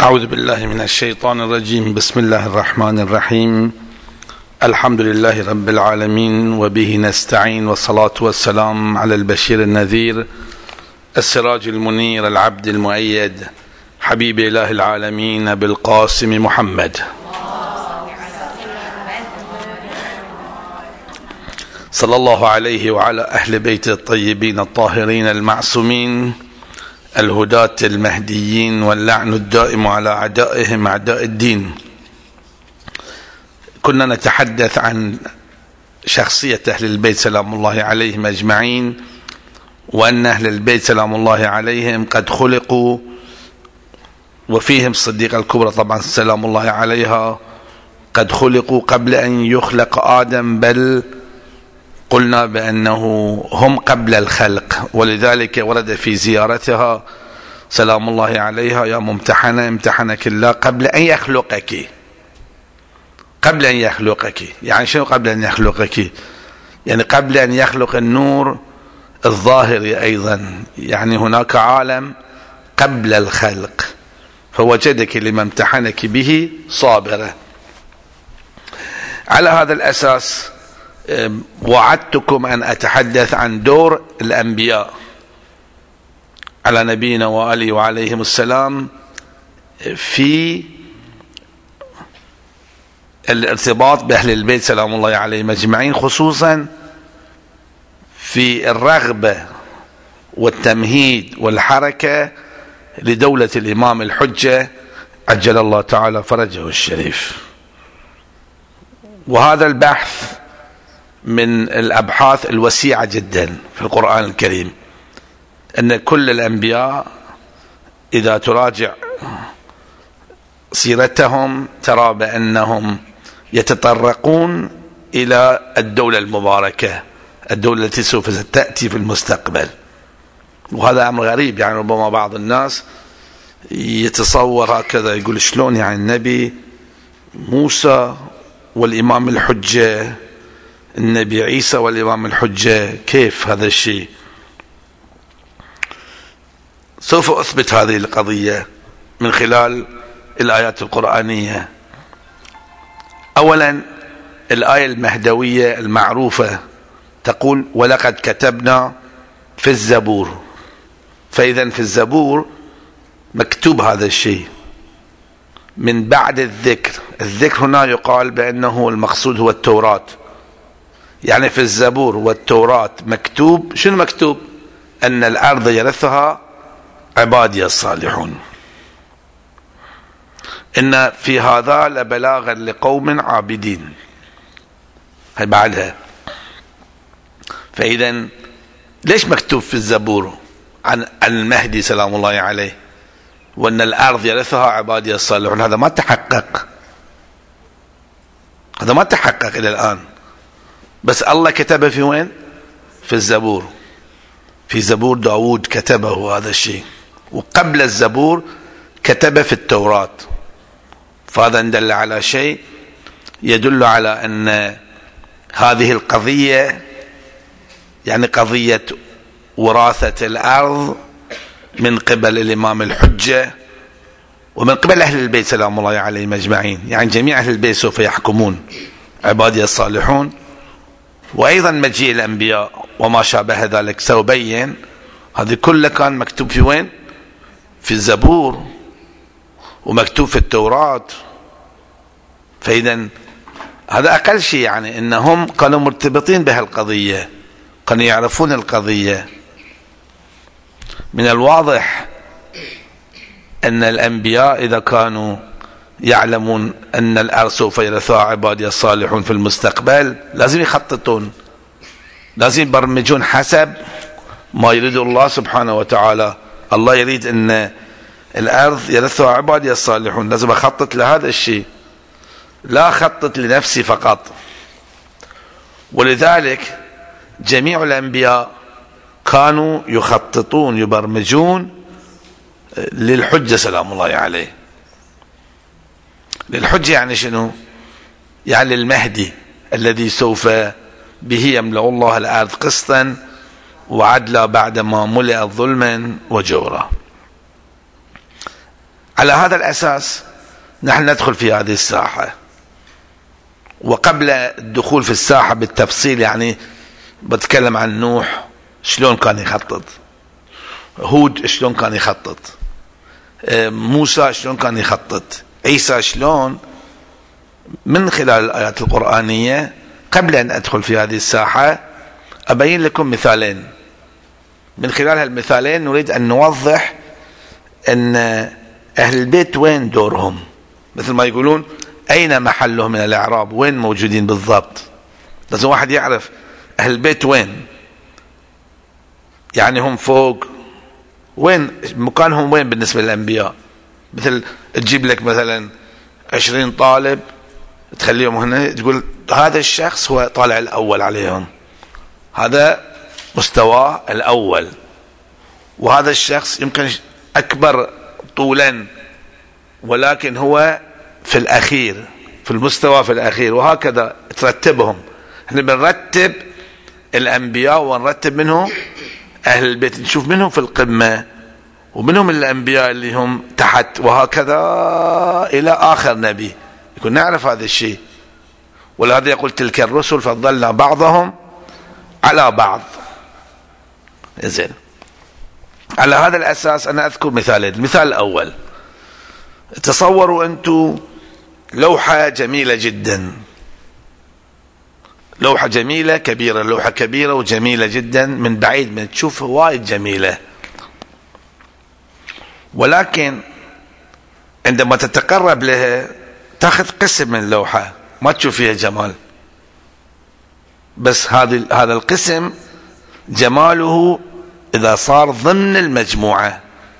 أعوذ بالله من الشيطان الرجيم. بسم الله الرحمن الرحيم. الحمد لله رب العالمين وبه نستعين، والصلاة والسلام على البشير النذير السراج المنير العبد المؤيد حبيب إله العالمين أبي القاسم محمد صلى الله عليه وعلى أهل بيت الطيبين الطاهرين المعصومين الهداة المهديين، واللعن الدائم على أعدائهم أعداء الدين. كنا نتحدث عن شخصية أهل البيت سلام الله عليهم أجمعين، وأن أهل البيت سلام الله عليهم قد خلقوا، وفيهم الصديقة الكبرى طبعا سلام الله عليها قد خلقوا قبل أن يخلق آدم، بل قلنا بأنه هم قبل الخلق، ولذلك ورد في زيارتها سلام الله عليها: يا ممتحنة امتحنك الله قبل أن يخلقك. قبل أن يخلقك يعني شنو قبل أن يخلقك؟ يعني قبل أن يخلق النور الظاهري أيضا، يعني هناك عالم قبل الخلق، فوجدك لما امتحنك به صابرة. على هذا الأساس وعدتكم أن أتحدث عن دور الأنبياء على نبينا وآله وعليهم السلام في الارتباط بأهل البيت سلام الله عليهم أجمعين، خصوصا في الرغبة والتمهيد والحركة لدولة الإمام الحجة عجل الله تعالى فرجه الشريف. وهذا البحث من الأبحاث الوسيعة جدا في القرآن الكريم، أن كل الأنبياء إذا تراجع سيرتهم ترى بأنهم يتطرقون إلى الدولة المباركة، الدولة التي سوف تأتي في المستقبل. وهذا أمر غريب، يعني ربما بعض الناس يتصور هكذا، يقول شلون يعني النبي موسى والإمام الحجة، النبي عيسى والإمام الحجة، كيف هذا الشيء؟ سوف أثبت هذه القضية من خلال الآيات القرآنية. أولا الآية المهدوية المعروفة تقول: ولقد كتبنا في الزبور. فإذا في الزبور مكتوب هذا الشيء من بعد الذكر. الذكر هنا يقال بأنه المقصود هو التوراة، يعني في الزبور والتوراة مكتوب. شنو مكتوب؟ أن الأرض يرثها عبادي الصالحون. إن في هذا لبلاغا لقوم عابدين. هي بعدها. فإذا ليش مكتوب في الزبور عن المهدي سلام الله عليه وأن الأرض يرثها عبادي الصالحون؟ هذا ما تحقق، هذا ما تحقق إلى الآن، بس الله كتبه في وين؟ في الزبور. في زبور داود كتبه هذا الشيء، وقبل الزبور كتبه في التوراة. فهذا دل على شيء يدل على أن هذه القضية، يعني قضية وراثة الأرض من قبل الإمام الحجة ومن قبل أهل البيت سلام الله عليهم أجمعين، يعني جميع أهل البيت سوف يحكمون عبادي الصالحون. وأيضا مجيء الأنبياء وما شابه ذلك سأبين. هذه كله كان مكتوب في وين؟ في الزبور، ومكتوب في التوراة. فإذا هذا أقل شيء، يعني إنهم كانوا مرتبطين بهالقضية، كانوا يعرفون القضية. من الواضح أن الأنبياء إذا كانوا يعلمون أن الأرض سوف يرثها عبادي الصالحون في المستقبل، لازم يخططون، لازم يبرمجون حسب ما يريد الله سبحانه وتعالى. الله يريد أن الأرض يرثها عبادي الصالحون، لازم أخطط لهذا الشيء، لا أخطط لنفسي فقط. ولذلك جميع الأنبياء كانوا يخططون يبرمجون للحجة سلام الله عليه. للحجة يعني شنو؟ يعني المهدي الذي سوف به يملأ الله الأرض قسطا وعدلا بعدما ملئت ظلما وجورا. على على هذا الأساس نحن ندخل في هذه الساحة. وقبل الدخول في الساحة بالتفصيل، يعني بتكلم عن نوح شلون كان يخطط، هود شلون كان يخطط، موسى شلون كان يخطط، عيسى شلون، من خلال الآيات القرآنية. قبل أن أدخل في هذه الساحة أبين لكم مثالين، من خلال هالمثالين نريد أن نوضح أن أهل البيت وين دورهم، مثل ما يقولون أين محلهم من الإعراب، وين موجودين بالضبط. لازم واحد يعرف أهل البيت وين، يعني هم فوق، وين مكانهم، وين بالنسبة للأنبياء. مثل تجيب لك مثلا 20 طالب تخليهم هنا، تقول هذا الشخص هو طالع الأول عليهم، هذا مستواه الأول، وهذا الشخص يمكن أكبر طولا ولكن هو في الأخير، في المستوى في الأخير، وهكذا ترتبهم. احنا بنرتب الأنبياء ونرتب منهم أهل البيت، نشوف منهم في القمة ومنهم الأنبياء اللي هم تحت، وهكذا إلى آخر نبي يكون نعرف هذا الشيء. ولهذا يقول تلك الرسل فضلنا بعضهم على بعض. زين، على هذا الأساس أنا أذكر مثالين. المثال الأول، تصوروا أنتم لوحة جميلة جدا، لوحة جميلة كبيرة، لوحة كبيرة وجميلة جدا، من بعيد من تشوفها وايد جميلة، ولكن عندما تتقرب لها تأخذ قسم من اللوحة ما تشوف فيها جمال، بس هذا القسم جماله إذا صار ضمن المجموعة.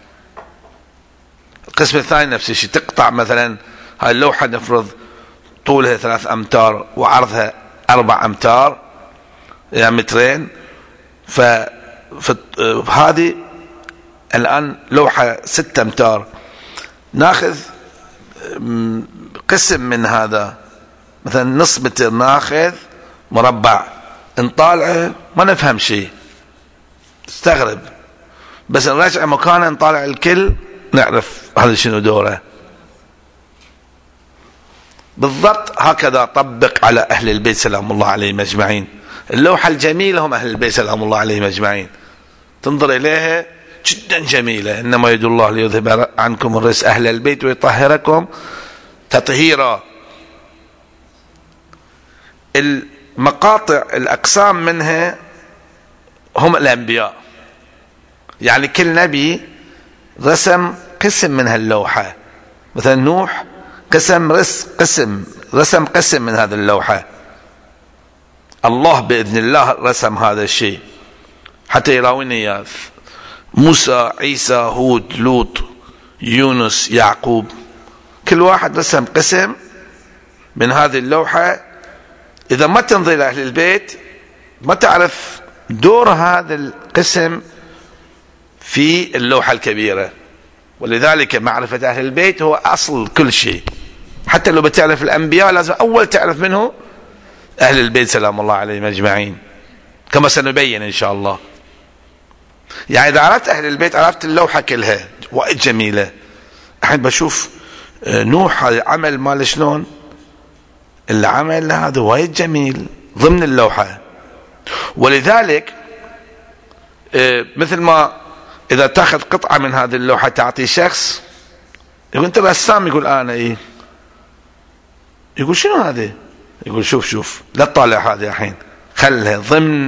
القسم الثاني نفس الشيء، تقطع مثلا هاي اللوحة نفرض طولها 3 أمتار وعرضها 4 أمتار، يعني مترين، فهذه الآن لوحة 6 أمتار، ناخذ قسم من هذا مثلا نص متر، ناخذ مربع نطالعه ما نفهم شيء، استغرب، بس نرجع مكانه نطالع الكل نعرف هذا شنو دوره. بالضبط هكذا طبق على أهل البيت سلام الله عليهم أجمعين. اللوحة الجميلة هم أهل البيت سلام الله عليهم أجمعين، تنظر إليها جدا جميلة، إنما يريد الله ليذهب عنكم الرجس أهل البيت ويطهركم تطهيرا. المقاطع الأقسام منها هم الأنبياء، يعني كل نبي رسم قسم من هاللوحة، مثلا نوح رسم قسم من هذه اللوحة، الله بإذن الله رسم هذا الشيء حتى يراوينا إياه. موسى، عيسى، هود، لوط، يونس، يعقوب، كل واحد رسم قسم من هذه اللوحة. إذا ما تنظر إلى أهل البيت ما تعرف دور هذا القسم في اللوحة الكبيرة، ولذلك معرفة أهل البيت هو أصل كل شيء. حتى لو بتعرف الأنبياء لازم أول تعرف منه أهل البيت سلام الله عليهم أجمعين، كما سنبين إن شاء الله. يعني إذا عرفت أهل البيت عرفت اللوحة كلها وايد جميلة. الحين بشوف نوح عمل مال شلون، العمل هذا وايد جميل ضمن اللوحة. ولذلك مثل ما إذا تأخذ قطعة من هذه اللوحة تعطي شخص، يقول أنت رسام، يقول أنا إيه، يقول شنو هذا، يقول شوف لا تطالع هذه الحين، خلها ضمن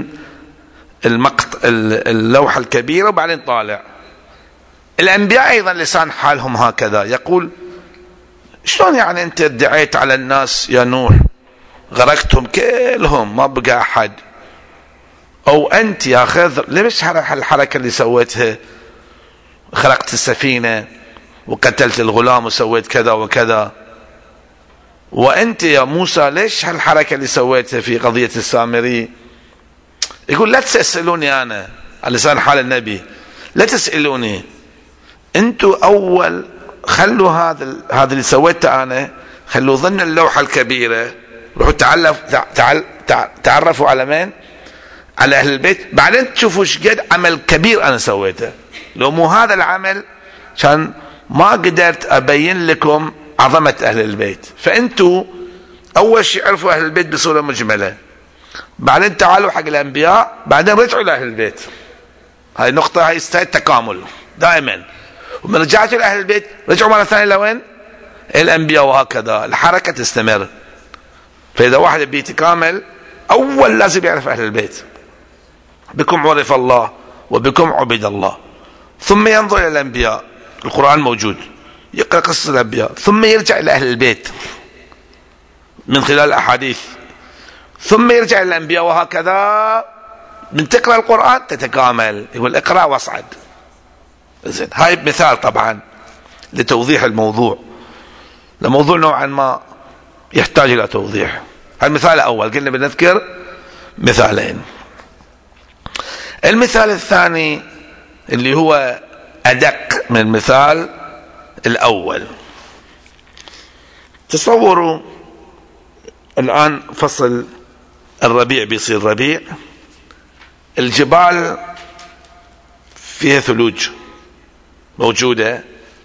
اللوحة الكبيرة وبعدين طالع. الأنبياء أيضا لسان حالهم هكذا، يقول شلون يعني أنت ادعيت على الناس يا نوح غرقتهم كلهم ما بقى أحد، أو أنت يا خضر ليش الحركة اللي سويتها، خلقت السفينة وقتلت الغلام وسويت كذا وكذا، وأنت يا موسى ليش هالحركة اللي سويتها في قضية السامري. يقول لا تسألوني أنا، على لسان حال النبي، لا تسألوني أنتوا، أول خلوا هذا اللي سويته أنا خلوا ضمن اللوحة الكبيرة، روحوا تعرفوا على من، على أهل البيت، بعدين تشوفوا ايش قد عمل كبير أنا سويته. لو مو هذا العمل كان ما قدرت أبين لكم عظمة أهل البيت، فأنتوا أول شيء عرفوا أهل البيت بصورة مجملة، بعدين تعالوا حق الأنبياء، بعدين رجعوا لأهل البيت. هاي النقطة، هاي التكامل دائما. ومن رجعتوا لأهل البيت رجعوا مرة ثانية لوين؟ الأنبياء، وهكذا الحركة تستمر. فإذا واحد بيتكامل أول لازم يعرف أهل البيت. بكم عرف الله وبكم عبد الله، ثم ينظر إلى الأنبياء، القرآن موجود، يقرأ قصة الأنبياء، ثم يرجع إلى أهل البيت من خلال الأحاديث، ثم يرجع إلى الأنبياء، وهكذا. من تقرأ القرآن تتكامل، يقول اقرأ واصعد. زين، هاي مثال طبعا لتوضيح الموضوع، الموضوع نوعا ما يحتاج إلى توضيح. المثال الأول قلنا بنذكر مثالين. المثال الثاني اللي هو أدق من المثال الأول. تصوروا الآن فصل الربيع بيصير ربيع، الجبال فيها ثلوج موجودة،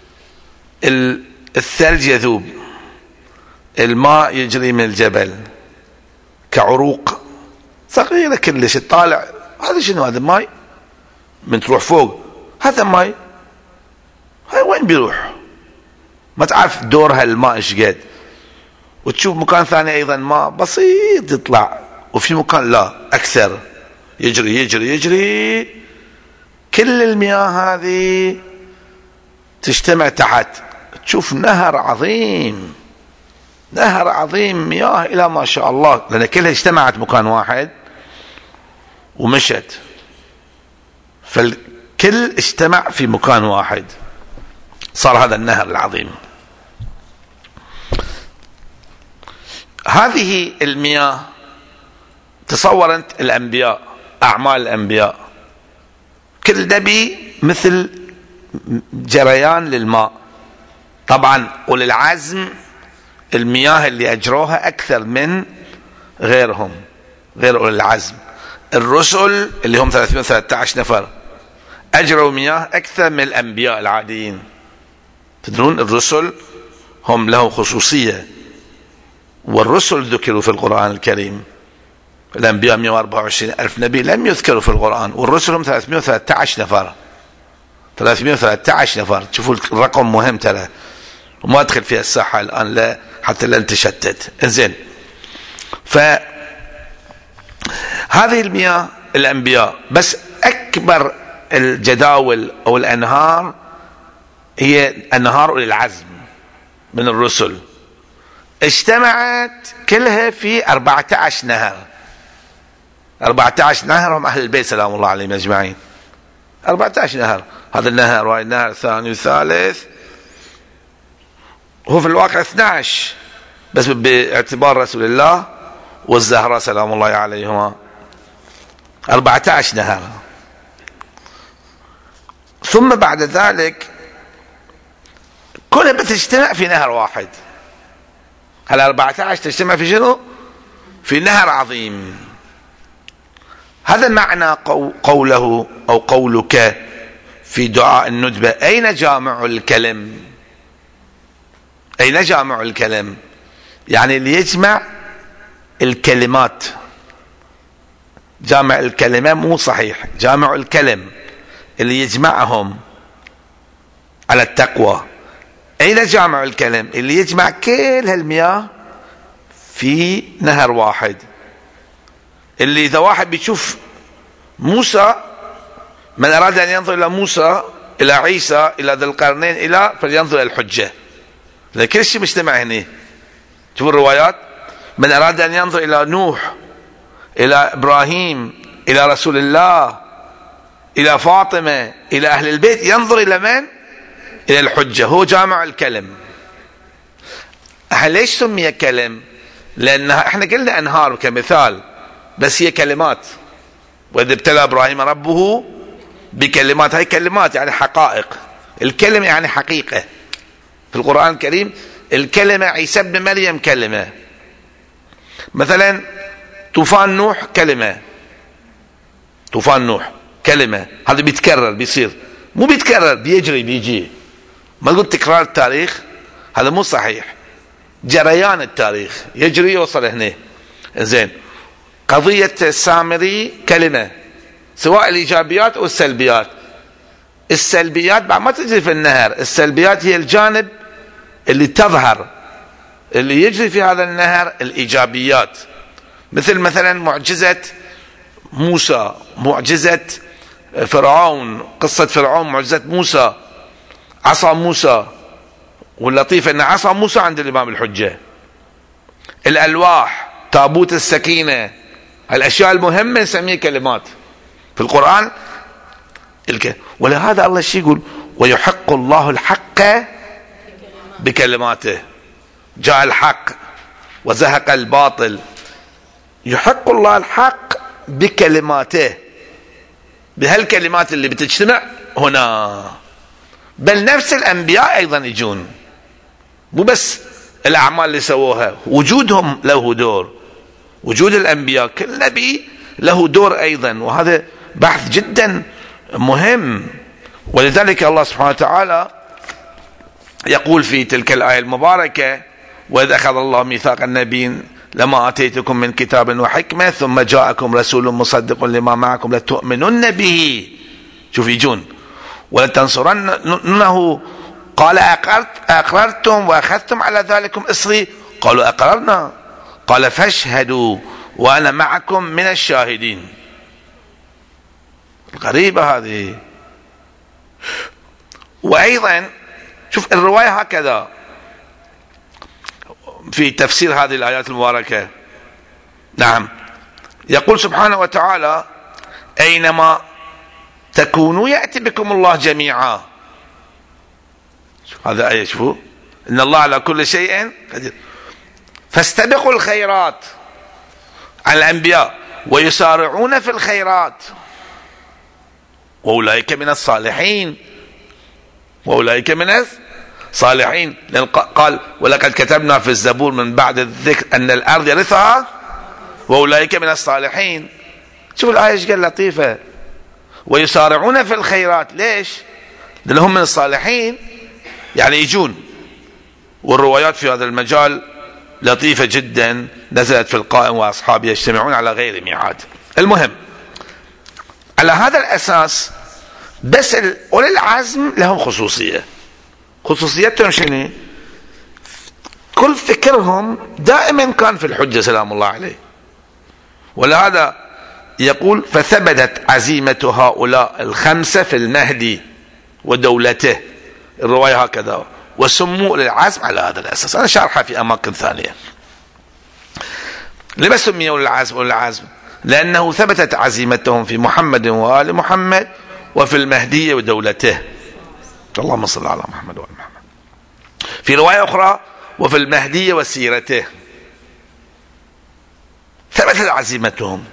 الثلج يذوب، الماء يجري من الجبل كعروق صغيرة كلش طالع. هذا شنو؟ هذا ماي من تروح فوق، هذا ماي، هاي وين بيروح؟ ما تعرف دورها الماء ايش قد. وتشوف مكان ثاني ايضا ماء بسيط يطلع، وفي مكان لا اكثر، يجري يجري يجري. كل المياه هذه تجتمع تحت، تشوف نهر عظيم، نهر عظيم، مياه الى ما شاء الله، لان كلها اجتمعت مكان واحد ومشت، فالكل اجتمع في مكان واحد، صار هذا النهر العظيم. هذه المياه تصور انت الانبياء، اعمال الانبياء، كل نبي مثل جريان للماء طبعا، وللعزم المياه اللي اجروها اكثر من غيرهم، غير اولي العزم. الرسل اللي هم 313 نفر اجروا مياه اكثر من الانبياء العاديين. تدرون الرسل هم لهم خصوصية، والرسل ذكروا في القرآن الكريم. الأنبياء 124 ألف نبي لم يذكروا في القرآن، والرسل هم 313 نفر. 313 نفر، تشوفوا الرقم مهم ترى، وما أدخل فيها الساحة الآن لا حتى لا نتشتت. إنزين، فهذه المياه الأنبياء، بس أكبر الجداول أو الأنهار هي أنهار أولي العزم من الرسل، اجتمعت كلها في 14 نهر. 14 نهر هم أهل البيت سلام الله عليهم أجمعين. 14 نهر، هذا النهر وهذا النهر الثاني والثالث، هو في الواقع 12 بس باعتبار رسول الله والزهراء سلام الله عليهما 14 نهر. ثم بعد ذلك كلها بتجتمع في نهر واحد. هل 14 تجتمع في شنو؟ في نهر عظيم. هذا معنى قوله أو قولك في دعاء الندبة: أين جامع الكلم؟ أين جامع الكلم؟ يعني اللي يجمع الكلمات. جامع الكلمة مو صحيح، جامع الكلم اللي يجمعهم على التقوى. أين جامع الكلم؟ اللي يجمع كل هالمياه في نهر واحد. اللي إذا واحد بيشوف موسى، من أراد أن ينظر إلى موسى، إلى عيسى، إلى ذي القرنين، إلى فلينظر إلى الحجة، لأن كل شيء مجتمع هنا. شوفوا الروايات: من أراد أن ينظر إلى نوح، إلى إبراهيم، إلى رسول الله، إلى فاطمة، إلى أهل البيت، ينظر إلى من؟ إلى الحجة. هو جامع الكلم. ليش سمي كلم؟ لأنها احنا قلنا أنهار كمثال، بس هي كلمات. وإذ ابتلى إبراهيم ربه بكلمات، هاي كلمات يعني حقائق. الكلمة يعني حقيقة. في القرآن الكريم الكلمة عيسى ابن مريم كلمة. مثلا طوفان نوح كلمة، طوفان نوح كلمة، هذا بيتكرر، بيصير، مو بيتكرر، بيجري، بيجي، ما تقول تكرار التاريخ، هذا مو صحيح. جريان التاريخ يجري يوصل هنا. زين، قضية السامري كلمة، سواء الإيجابيات أو السلبيات. السلبيات بعد ما تجري في النهر، السلبيات هي الجانب اللي تظهر، اللي يجري في هذا النهر الإيجابيات، مثلا معجزة موسى، معجزة فرعون، قصة فرعون، معجزة موسى، عصا موسى. واللطيف أن عصا موسى عند الإمام الحجة، الألواح، تابوت السكينة، الأشياء المهمة نسميها كلمات في القرآن. ولهذا الله شيء يقول ويحق الله الحق بكلماته. جاء الحق وزهق الباطل. يحق الله الحق بكلماته، بهالكلمات اللي بتجتمع هنا. بل نفس الأنبياء أيضا يجون، مو بس الأعمال اللي سووها، وجودهم له دور. وجود الأنبياء، كل نبي له دور أيضا، وهذا بحث جدا مهم. ولذلك الله سبحانه وتعالى يقول في تلك الآية المباركة وإذ أخذ الله ميثاق النبيين لما آتيتكم من كتاب وحكمة ثم جاءكم رسول مصدق لما معكم لتؤمنن به. شوف يجون ولتنصرنه قال أقررتم وأخذتم على ذلكم إصري قالوا أقررنا قال فاشهدوا وأنا معكم من الشاهدين. غريبة هذه. وأيضا شوف الرواية هكذا في تفسير هذه الآيات المباركة. نعم، يقول سبحانه وتعالى أينما تكونوا يأتي بكم الله جميعا. هذا آية، شوفوا إن الله على كل شيء قدير. فاستبقوا الخيرات على الأنبياء ويسارعون في الخيرات وأولئك من الصالحين. وأولئك من الصالحين، لأن قال ولقد كتبنا في الزبور من بعد الذكر أن الأرض يرثها وأولئك من الصالحين. شوف الآية ايش قال لطيفة، ويسارعون في الخيرات. ليش؟ لأنهم من الصالحين، يعني يجون. والروايات في هذا المجال لطيفة جدا، نزلت في القائم وأصحابه يجتمعون على غير ميعاد. المهم على هذا الأساس بس أولي العزم لهم خصوصية. خصوصيتهم شنو؟ كل فكرهم دائما كان في الحجة سلام الله عليه. ولهذا يقول فثبتت عزيمة هؤلاء الخمسة في المهدي ودولته. الرواية هكذا، وسموا للعزم على هذا الأساس. أنا شارحها في أماكن ثانية. لما سميوا للعزم والعزم؟ لأنه ثبتت عزيمتهم في محمد وآل محمد وفي المهدي ودولته. اللهم صل على محمد وآل محمد. في رواية أخرى وفي المهدي وسيرته. ثبتت عزيمتهم.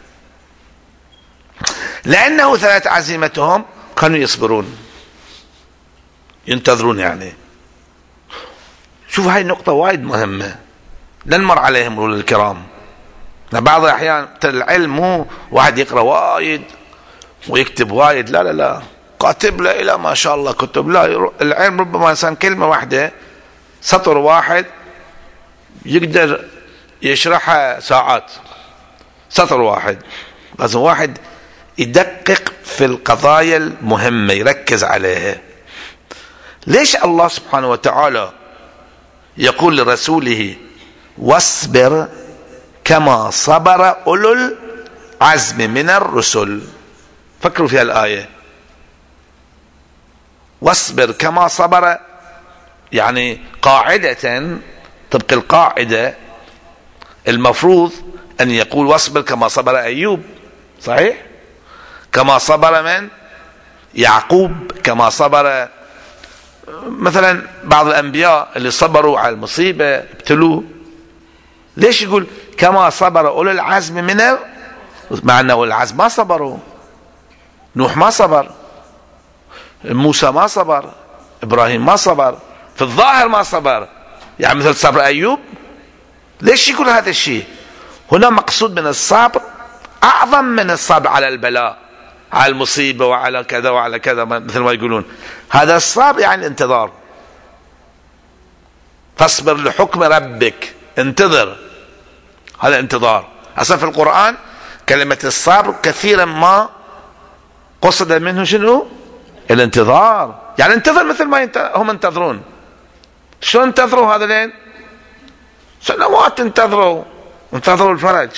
لأنه ثبتت عزيمتهم كانوا يصبرون ينتظرون. يعني شوف هاي النقطة وايد مهمة، لا نمر عليهم رول الكرام. بعض الأحيان العلم مو واحد يقرأ وايد ويكتب وايد، لا لا لا، كاتب له إلى ما شاء الله كتب. لا، العلم ربما إنسان كلمة واحدة سطر واحد يقدر يشرحها ساعات. سطر واحد، لازم واحد يدقق في القضايا المهمة يركز عليها. ليش الله سبحانه وتعالى يقول لرسوله واصبر كما صبر أولو العزم من الرسل؟ فكروا في الآية. واصبر كما صبر، يعني قاعدة، طبق القاعدة المفروض أن يقول واصبر كما صبر أيوب، صحيح؟ كما صبر من؟ يعقوب، كما صبر مثلا بعض الأنبياء اللي صبروا على المصيبة ابتلوه. ليش يقول كما صبر أولو العزم من مع أن أولو العزم ما صبروا؟ نوح ما صبر، موسى ما صبر، إبراهيم ما صبر، في الظاهر ما صبر، يعني مثل صبر أيوب. ليش يقول هذا الشيء؟ هنا مقصود من الصبر أعظم من الصبر على البلاء، على المصيبة وعلى كذا وعلى كذا، مثل ما يقولون. هذا الصبر يعني الانتظار. فاصبر لحكم ربك، انتظر. هذا انتظار. اصلا في القرآن كلمة الصبر كثيرا ما قصد منه شنو؟ الانتظار. يعني انتظر مثل ما هم ينتظرون. شلون انتظروا هذولين؟ سنوات انتظروا الفرج.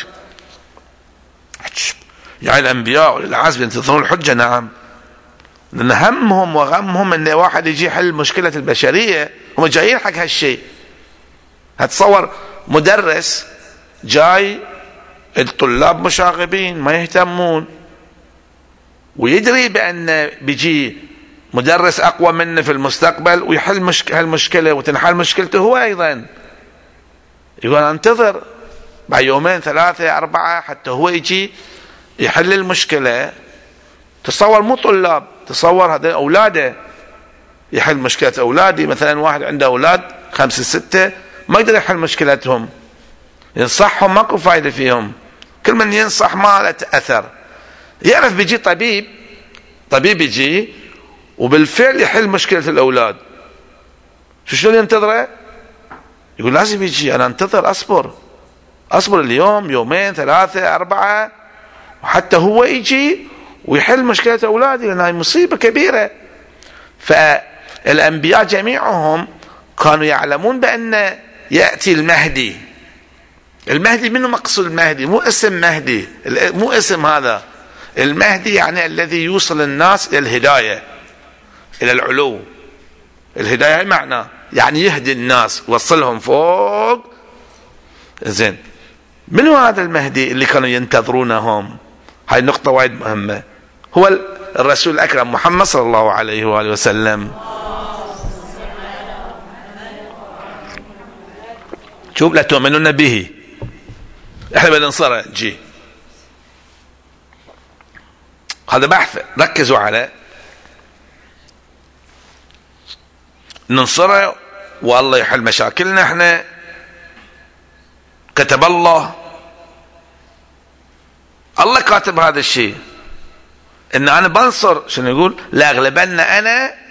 يعني الانبياء والعزم ينتظرون الحجة، نعم، لان همهم وغمهم ان واحد يجي يحل مشكلة البشرية. هم جايين حق هالشيء. هتصور مدرس جاي، الطلاب مشاغبين ما يهتمون، ويدري بأن بيجي مدرس أقوى منه في المستقبل ويحل هالمشكلة وتنحل مشكلته هو أيضا. يقول انتظر بعد يومين 3 4 حتى هو يجي يحل المشكلة. تصور مو طلاب، تصور هذا أولاده، يحل مشكلة أولادي. مثلا واحد عنده أولاد 5 6 ما يقدر يحل مشكلتهم، ينصحهم ماكو فايدة فيهم، كل من ينصح ما له أثر. يعرف بيجي طبيب يجي وبالفعل يحل مشكلة الأولاد. شلون ينتظره؟ يقول لازم يجي، أنا انتظر، أصبر اليوم 2 3 4 وحتى هو يجي ويحل مشكلة أولادي، لأن هذه مصيبة كبيرة. فالأنبياء جميعهم كانوا يعلمون بأن يأتي المهدي. منه مقصود المهدي؟ مو اسم مهدي، مو اسم هذا. المهدي يعني الذي يوصل الناس إلى الهداية، إلى العلو. الهداية معنى يعني يهدي الناس، وصلهم فوق. زين، من هو هذا المهدي اللي كانوا ينتظرونهم؟ هاي النقطة وايد مهمة. هو الرسول الأكرم محمد صلى الله عليه وآله وسلم. شوف، لا تؤمنون به، احنا بننصره. جي هذا بحث ركزوا على ننصره والله يحل مشاكلنا. احنا كتب الله كاتب هذا الشيء، ان انا بنصر. شنو يقول؟ لا اغلبن انا